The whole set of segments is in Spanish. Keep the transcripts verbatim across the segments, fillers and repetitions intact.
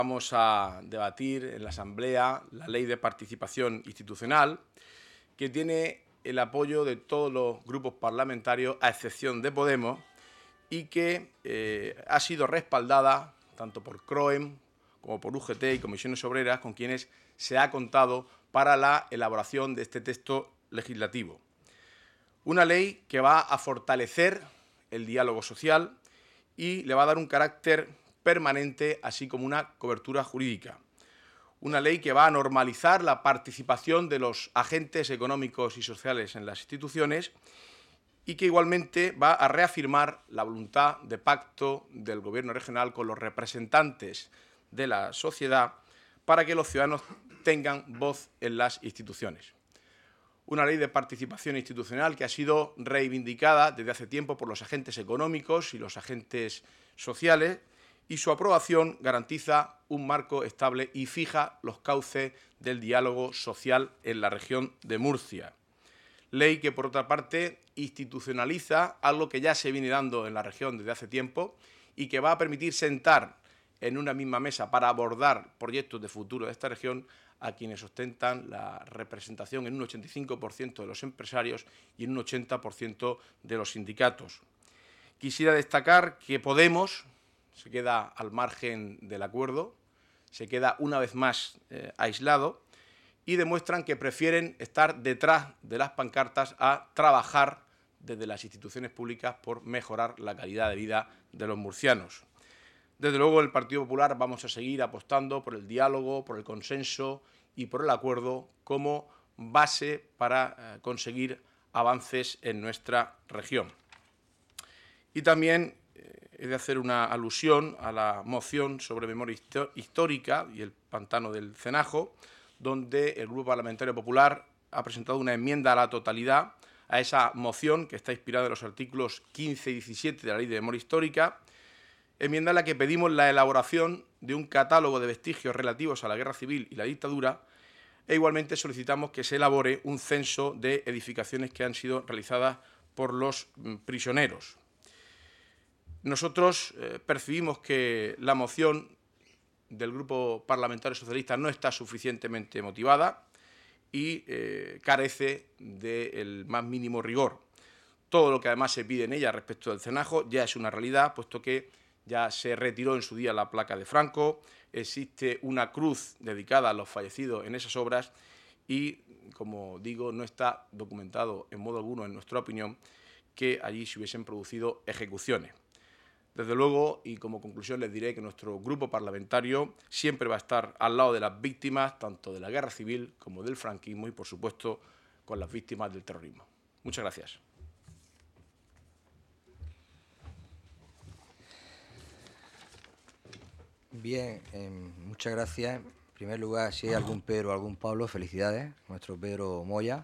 Vamos a debatir en la Asamblea la Ley de Participación Institucional, que tiene el apoyo de todos los grupos parlamentarios, a excepción de Podemos, y que eh, ha sido respaldada tanto por CROEM como por U G T y Comisiones Obreras, con quienes se ha contado para la elaboración de este texto legislativo. Una ley que va a fortalecer el diálogo social y le va a dar un carácter permanente, así como una cobertura jurídica. Una ley que va a normalizar la participación de los agentes económicos y sociales en las instituciones y que igualmente va a reafirmar la voluntad de pacto del Gobierno regional con los representantes de la sociedad para que los ciudadanos tengan voz en las instituciones. Una ley de participación institucional que ha sido reivindicada desde hace tiempo por los agentes económicos y los agentes sociales, y su aprobación garantiza un marco estable y fija los cauces del diálogo social en la región de Murcia. Ley que, por otra parte, institucionaliza algo que ya se viene dando en la región desde hace tiempo y que va a permitir sentar en una misma mesa para abordar proyectos de futuro de esta región a quienes ostentan la representación en un ochenta y cinco por ciento de los empresarios y en un ochenta por ciento de los sindicatos. Quisiera destacar que Podemos se queda al margen del acuerdo, se queda una vez más eh, aislado y demuestran que prefieren estar detrás de las pancartas a trabajar desde las instituciones públicas por mejorar la calidad de vida de los murcianos. Desde luego, el Partido Popular vamos a seguir apostando por el diálogo, por el consenso y por el acuerdo como base para eh, conseguir avances en nuestra región. Y también eh, he de hacer una alusión a la moción sobre memoria histórica y el pantano del Cenajo, donde el Grupo Parlamentario Popular ha presentado una enmienda a la totalidad a esa moción que está inspirada en los artículos quince y diecisiete de la Ley de Memoria Histórica, enmienda en la que pedimos la elaboración de un catálogo de vestigios relativos a la guerra civil y la dictadura, e igualmente solicitamos que se elabore un censo de edificaciones que han sido realizadas por los prisioneros. Nosotros eh, percibimos que la moción del Grupo Parlamentario Socialista no está suficientemente motivada y eh, carece del más mínimo rigor. Todo lo que además se pide en ella respecto del Cenajo ya es una realidad, puesto que ya se retiró en su día la placa de Franco, existe una cruz dedicada a los fallecidos en esas obras y, como digo, no está documentado en modo alguno, en nuestra opinión, que allí se hubiesen producido ejecuciones. Desde luego, y como conclusión les diré que nuestro grupo parlamentario siempre va a estar al lado de las víctimas, tanto de la guerra civil como del franquismo y, por supuesto, con las víctimas del terrorismo. Muchas gracias. Bien, eh, muchas gracias. En primer lugar, si hay algún Pedro o algún Pablo, felicidades, nuestro Pedro Moya.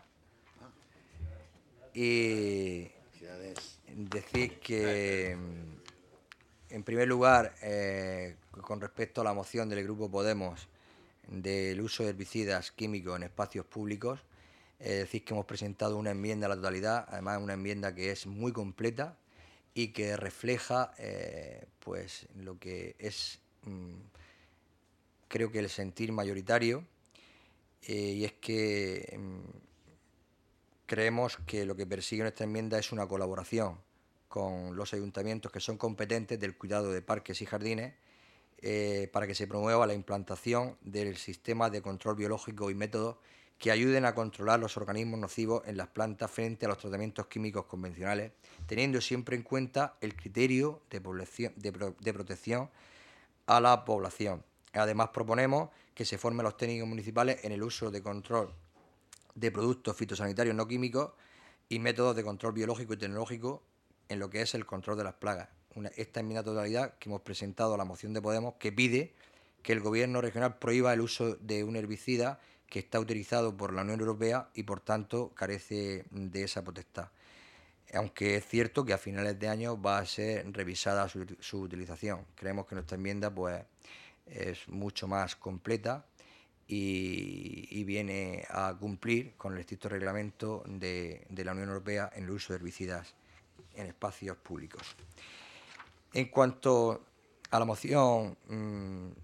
Y decir que, en primer lugar, eh, con respecto a la moción del Grupo Podemos del uso de herbicidas químicos en espacios públicos, eh, decir que hemos presentado una enmienda a la totalidad, además una enmienda que es muy completa y que refleja eh, pues, lo que es, mmm, creo que el sentir mayoritario, eh, y es que mmm, creemos que lo que persigue nuestra enmienda es una colaboración con los ayuntamientos que son competentes del cuidado de parques y jardines eh, para que se promueva la implantación del sistema de control biológico y métodos que ayuden a controlar los organismos nocivos en las plantas frente a los tratamientos químicos convencionales, teniendo siempre en cuenta el criterio de, población, de, pro, de protección a la población. Además, proponemos que se formen los técnicos municipales en el uso de control de productos fitosanitarios no químicos y métodos de control biológico y tecnológico en lo que es el control de las plagas. Una, esta enmienda de totalidad que hemos presentado a la moción de Podemos, que pide que el Gobierno regional prohíba el uso de un herbicida que está autorizado por la Unión Europea y, por tanto, carece de esa potestad. Aunque es cierto que a finales de año va a ser revisada su, su utilización. Creemos que nuestra enmienda pues, es mucho más completa y, y viene a cumplir con el estricto reglamento de, de la Unión Europea en el uso de herbicidas en espacios públicos. En cuanto a la moción mmm,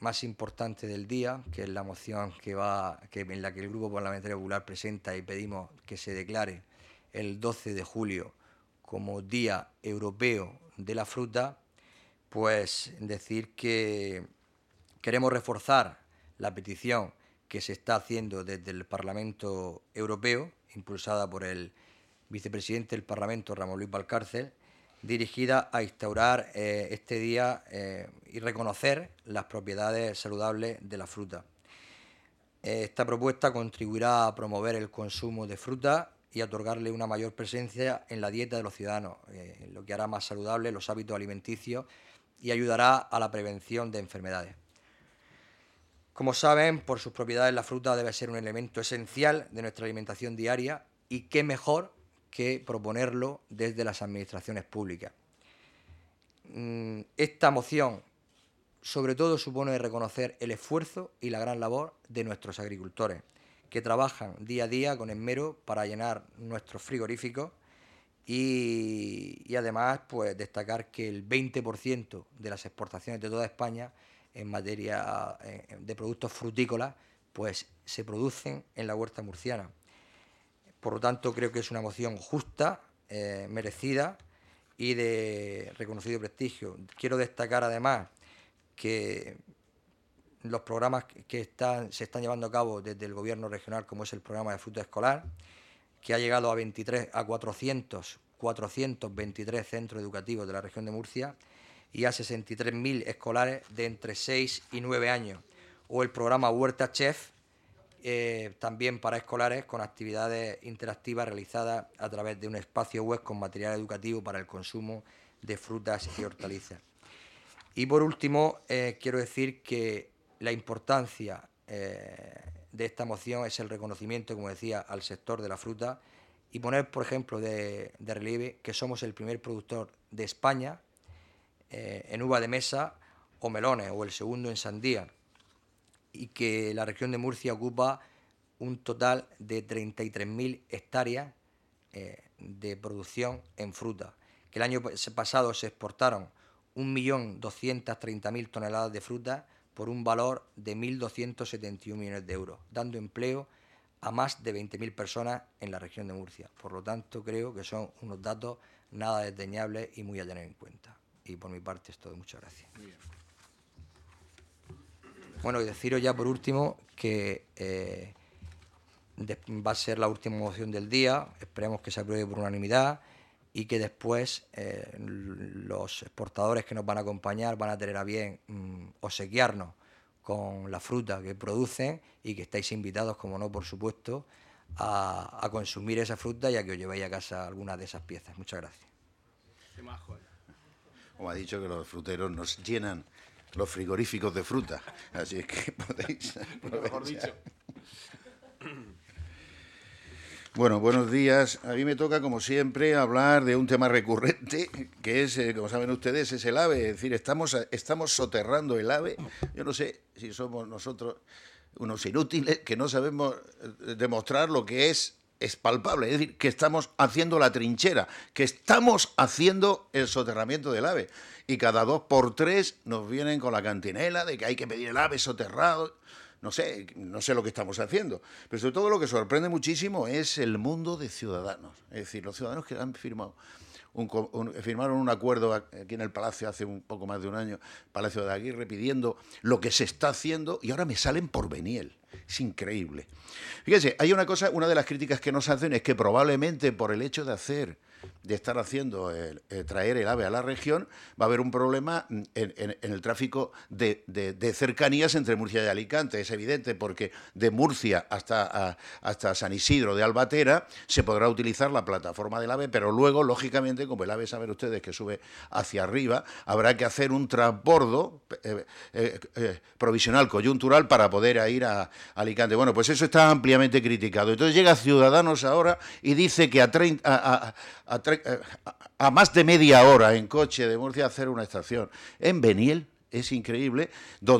más importante del día, que es la moción que va, que, en la que el Grupo Parlamentario Popular presenta y pedimos que se declare el doce de julio como Día Europeo de la Fruta, pues decir que queremos reforzar la petición que se está haciendo desde el Parlamento Europeo, impulsada por el vicepresidente del Parlamento, Ramón Luis Valcárcel, dirigida a instaurar eh, este día eh, y reconocer las propiedades saludables de la fruta. Eh, esta propuesta contribuirá a promover el consumo de fruta y a otorgarle una mayor presencia en la dieta de los ciudadanos, eh, lo que hará más saludables los hábitos alimenticios y ayudará a la prevención de enfermedades. Como saben, por sus propiedades la fruta debe ser un elemento esencial de nuestra alimentación diaria y qué mejor que proponerlo desde las administraciones públicas. Esta moción, sobre todo, supone reconocer el esfuerzo y la gran labor de nuestros agricultores, que trabajan día a día con esmero para llenar nuestros frigoríficos y, y además pues, destacar que el veinte por ciento de las exportaciones de toda España en materia de productos frutícolas pues, se producen en la huerta murciana. Por lo tanto, creo que es una moción justa, eh, merecida y de reconocido prestigio. Quiero destacar, además, que los programas que están, se están llevando a cabo desde el Gobierno regional, como es el programa de fruta escolar, que ha llegado a, veintitrés, a cuatrocientos, cuatrocientos veintitrés centros educativos de la región de Murcia y a sesenta y tres mil escolares de entre seis y nueve años, o el programa Huerta Chef, Eh, también para escolares, con actividades interactivas realizadas a través de un espacio web con material educativo para el consumo de frutas y hortalizas. Y por último, eh, quiero decir que la importancia eh, de esta moción es el reconocimiento, como decía, al sector de la fruta y poner, por ejemplo, de, de relieve que somos el primer productor de España eh, en uva de mesa o melones, o el segundo en sandía, y que la región de Murcia ocupa un total de treinta y tres mil hectáreas eh, de producción en fruta, que el año pasado se exportaron un millón doscientas treinta mil toneladas de fruta por un valor de mil doscientos setenta y uno millones de euros, dando empleo a más de veinte mil personas en la región de Murcia. Por lo tanto, creo que son unos datos nada desdeñables y muy a tener en cuenta. Y por mi parte es todo. Muchas gracias. Bueno, y deciros ya por último que eh, va a ser la última moción del día, esperemos que se apruebe por unanimidad y que después eh, los exportadores que nos van a acompañar van a tener a bien mmm, obsequiarnos con la fruta que producen y que estáis invitados, como no, por supuesto, a, a consumir esa fruta y a que os llevéis a casa algunas de esas piezas. Muchas gracias. Como ha dicho, que los fruteros nos llenan los frigoríficos de fruta, así es que podéis mejor dicho. Bueno, buenos días. A mí me toca, como siempre, hablar de un tema recurrente, que es, eh, como saben ustedes, es el AVE. Es decir, estamos, estamos soterrando el AVE. Yo no sé si somos nosotros unos inútiles que no sabemos demostrar lo que es es palpable, es decir, que estamos haciendo la trinchera, que estamos haciendo el soterramiento del AVE. Y cada dos por tres nos vienen con la cantinela de que hay que pedir el AVE soterrado. No sé, no sé lo que estamos haciendo. Pero sobre todo lo que sorprende muchísimo es el mundo de Ciudadanos. Es decir, los ciudadanos que han firmado un, un, firmaron un acuerdo aquí en el Palacio hace un poco más de un año, Palacio de Aguirre, pidiendo lo que se está haciendo y ahora me salen por Beniel. Es increíble. Fíjense, hay una cosa, una de las críticas que nos hacen es que probablemente por el hecho de hacer, de estar haciendo, el, eh, traer el AVE a la región, va a haber un problema en, en, en el tráfico de, de, de cercanías entre Murcia y Alicante. Es evidente, porque de Murcia hasta, a, hasta San Isidro de Albatera se podrá utilizar la plataforma del AVE, pero luego, lógicamente, como el AVE, saben ustedes que sube hacia arriba, habrá que hacer un transbordo eh, eh, eh, provisional, coyuntural, para poder ir a Alicante. Bueno, pues eso está ampliamente criticado. Entonces llega Ciudadanos ahora y dice que a, treinta, a, a, a, a, a más de media hora en coche de Murcia hacer una estación en Beniel, es increíble, donde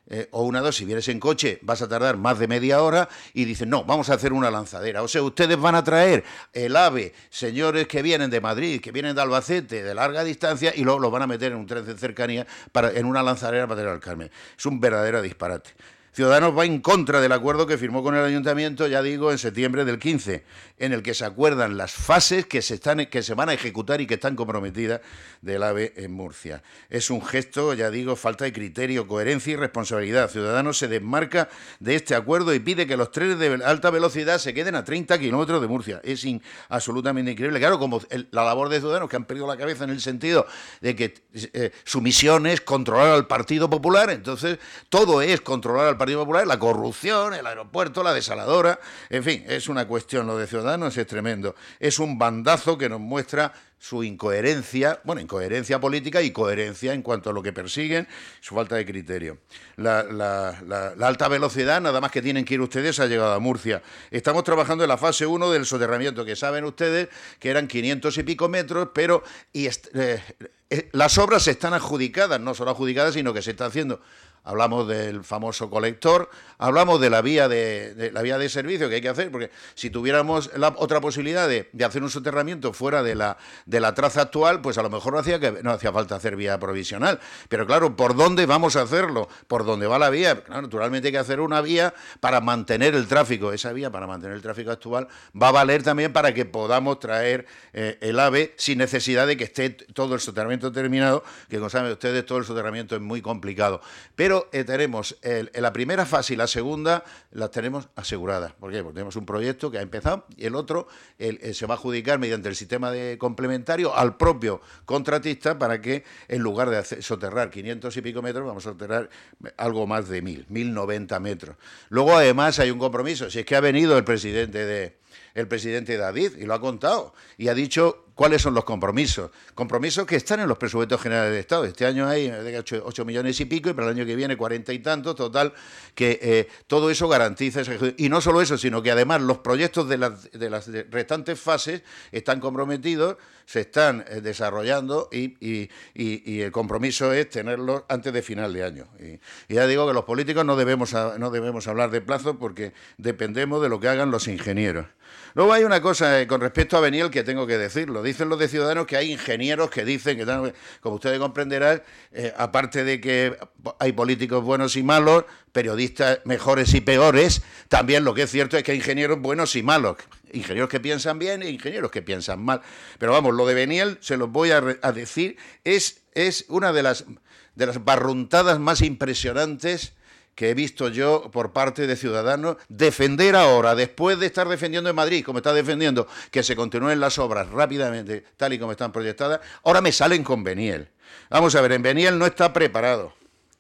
eh, o una dos, si vienes en coche vas a tardar más de media hora, y dicen, no, vamos a hacer una lanzadera. O sea, ustedes van a traer el AVE, señores que vienen de Madrid, que vienen de Albacete, de larga distancia, y luego los van a meter en un tren de cercanía, para, en una lanzadera para traer al Carmen. Es un verdadero disparate. Ciudadanos va en contra del acuerdo que firmó con el Ayuntamiento, ya digo, en septiembre del quince, en el que se acuerdan las fases que se, están, que se van a ejecutar y que están comprometidas del AVE en Murcia. Es un gesto, ya digo, falta de criterio, coherencia y responsabilidad. Ciudadanos se desmarca de este acuerdo y pide que los trenes de alta velocidad se queden a treinta kilómetros de Murcia. Es in, absolutamente increíble. Claro, como el, la labor de Ciudadanos, que han perdido la cabeza en el sentido de que eh, su misión es controlar al Partido Popular, entonces todo es controlar al Partido Popular, la corrupción, el aeropuerto, la desaladora, en fin, es una cuestión, lo de Ciudadanos es tremendo. Es un bandazo que nos muestra su incoherencia, bueno, incoherencia política y coherencia en cuanto a lo que persiguen, su falta de criterio. La, la, la, la alta velocidad, nada más que tienen que ir ustedes, ha llegado a Murcia. Estamos trabajando en la fase uno del soterramiento, que saben ustedes que eran quinientos y pico metros, pero y eh, eh, las obras están adjudicadas, no solo adjudicadas, sino que se está haciendo. Hablamos del famoso colector, hablamos de la vía de, de la vía de servicio que hay que hacer, porque si tuviéramos la otra posibilidad de, de hacer un soterramiento fuera de la, de la traza actual, pues a lo mejor no hacía, que, no hacía falta hacer vía provisional. Pero claro, ¿por dónde vamos a hacerlo? ¿Por dónde va la vía? Claro, naturalmente hay que hacer una vía para mantener el tráfico. Esa vía para mantener el tráfico actual va a valer también para que podamos traer eh, el AVE sin necesidad de que esté todo el soterramiento terminado, que como saben ustedes todo el soterramiento es muy complicado. Pero Eh, tenemos el, la primera fase y la segunda las tenemos aseguradas. ¿Por qué? Porque tenemos un proyecto que ha empezado y el otro el, el, se va a adjudicar mediante el sistema de complementario al propio contratista, para que en lugar de hacer, soterrar quinientos y pico metros, vamos a soterrar algo más de mil, mil noventa metros. Luego además hay un compromiso, si es que ha venido el presidente de el presidente David y lo ha contado y ha dicho cuáles son los compromisos. Compromisos que están en los presupuestos generales del Estado. Este año hay ocho millones y pico y para el año que viene cuarenta y tantos, total, que eh, todo eso garantiza ese. Y no solo eso, sino que además los proyectos de las, de las restantes fases están comprometidos, se están eh, desarrollando y, y, y, y el compromiso es tenerlos antes de final de año. Y, y ya digo que los políticos no debemos, a, no debemos hablar de plazos porque dependemos de lo que hagan los ingenieros. Luego hay una cosa eh, con respecto a Beniel que tengo que decirlo. Dicen los de Ciudadanos que hay ingenieros que dicen que, como ustedes comprenderán, eh, aparte de que hay políticos buenos y malos, periodistas mejores y peores, también lo que es cierto es que hay ingenieros buenos y malos. Ingenieros que piensan bien e ingenieros que piensan mal. Pero vamos, lo de Beniel, se los voy a, a decir, es, es una de las, de las barruntadas más impresionantes que he visto yo por parte de Ciudadanos. Defender ahora, después de estar defendiendo en Madrid, como está defendiendo, que se continúen las obras rápidamente, tal y como están proyectadas, ahora me salen con Beniel. Vamos a ver, en Beniel no está preparado,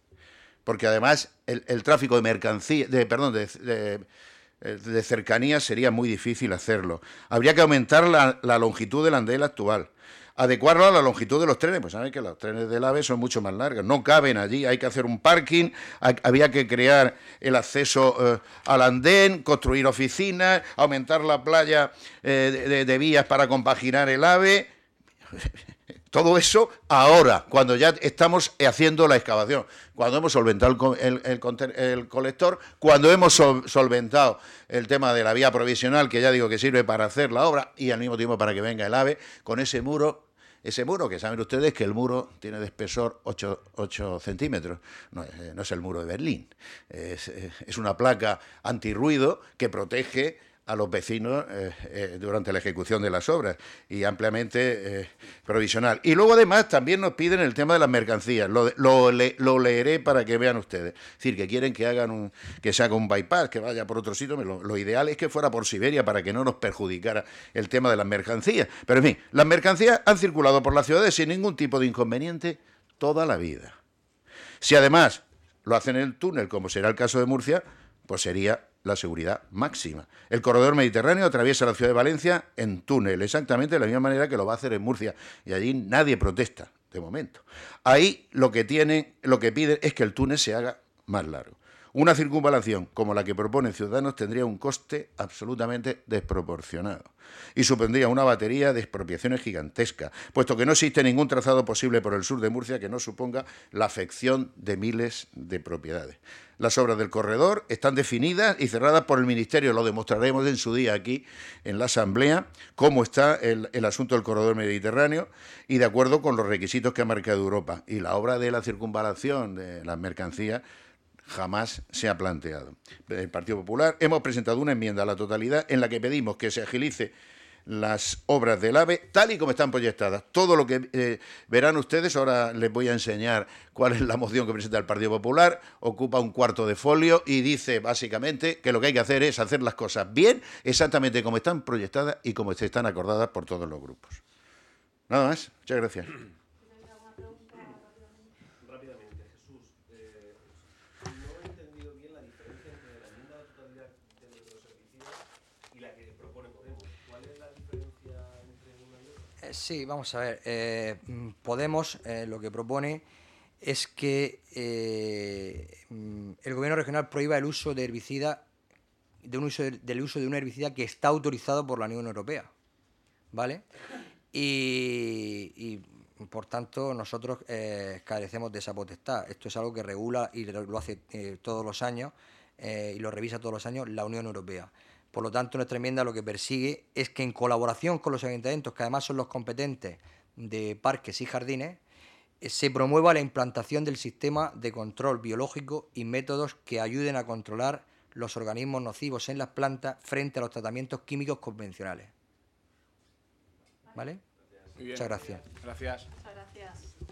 porque además el, el tráfico de mercancías, de, perdón, de, de, de cercanías sería muy difícil hacerlo. Habría que aumentar la, la longitud del andén actual. Adecuarlo a la longitud de los trenes, pues saben que los trenes del AVE son mucho más largos, no caben allí, hay que hacer un parking, hay, había que crear el acceso eh, al andén, construir oficinas, aumentar la playa eh, de, de, de vías para compaginar el AVE. Todo eso ahora, cuando ya estamos haciendo la excavación, cuando hemos solventado el, el, el, el colector, cuando hemos sol, solventado el tema de la vía provisional, que ya digo que sirve para hacer la obra y al mismo tiempo para que venga el AVE, con ese muro, ese muro que saben ustedes que el muro tiene de espesor ocho centímetros, no, no es el muro de Berlín, es, es una placa antirruido que protege a los vecinos eh, eh, durante la ejecución de las obras y ampliamente eh, provisional. Y luego además también nos piden el tema de las mercancías, lo, lo, le, lo leeré para que vean ustedes. Es decir, que quieren que hagan un, que se haga un bypass, que vaya por otro sitio. Lo, lo ideal es que fuera por Siberia para que no nos perjudicara el tema de las mercancías. Pero en fin, las mercancías han circulado por las ciudades sin ningún tipo de inconveniente toda la vida. Si además lo hacen en el túnel, como será el caso de Murcia, pues sería la seguridad máxima. El corredor mediterráneo atraviesa la ciudad de Valencia en túnel, exactamente de la misma manera que lo va a hacer en Murcia, y allí nadie protesta, de momento. Ahí lo que tienen, lo que piden es que el túnel se haga más largo. Una circunvalación como la que proponen Ciudadanos tendría un coste absolutamente desproporcionado y supondría una batería de expropiaciones gigantescas, puesto que no existe ningún trazado posible por el sur de Murcia que no suponga la afección de miles de propiedades. Las obras del corredor están definidas y cerradas por el Ministerio, lo demostraremos en su día aquí en la Asamblea, cómo está el, el asunto del corredor mediterráneo y de acuerdo con los requisitos que ha marcado Europa. Y la obra de la circunvalación de las mercancías jamás se ha planteado. El Partido Popular hemos presentado una enmienda a la totalidad en la que pedimos que se agilice las obras del AVE tal y como están proyectadas. Todo lo que eh, verán ustedes, ahora les voy a enseñar cuál es la moción que presenta el Partido Popular, ocupa un cuarto de folio y dice básicamente que lo que hay que hacer es hacer las cosas bien, exactamente como están proyectadas y como están acordadas por todos los grupos. Nada más, muchas gracias. Sí, vamos a ver. Eh, Podemos eh, lo que propone es que eh, el Gobierno regional prohíba el uso de herbicida, de un uso de, del uso de un herbicida que está autorizado por la Unión Europea, ¿vale? Y, y por tanto nosotros eh, carecemos de esa potestad. Esto es algo que regula y lo, lo hace eh, todos los años eh, y lo revisa todos los años la Unión Europea. Por lo tanto, nuestra enmienda lo que persigue es que en colaboración con los ayuntamientos, que además son los competentes de parques y jardines, eh, se promueva la implantación del sistema de control biológico y métodos que ayuden a controlar los organismos nocivos en las plantas frente a los tratamientos químicos convencionales. ¿Vale? Muy bien. Muchas gracias. Gracias. Muchas gracias.